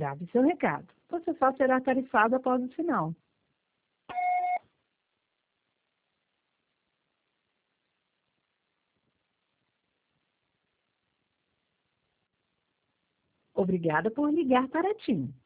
Grave seu recado. Você só será tarifado após o sinal. Obrigada por ligar para a TIM.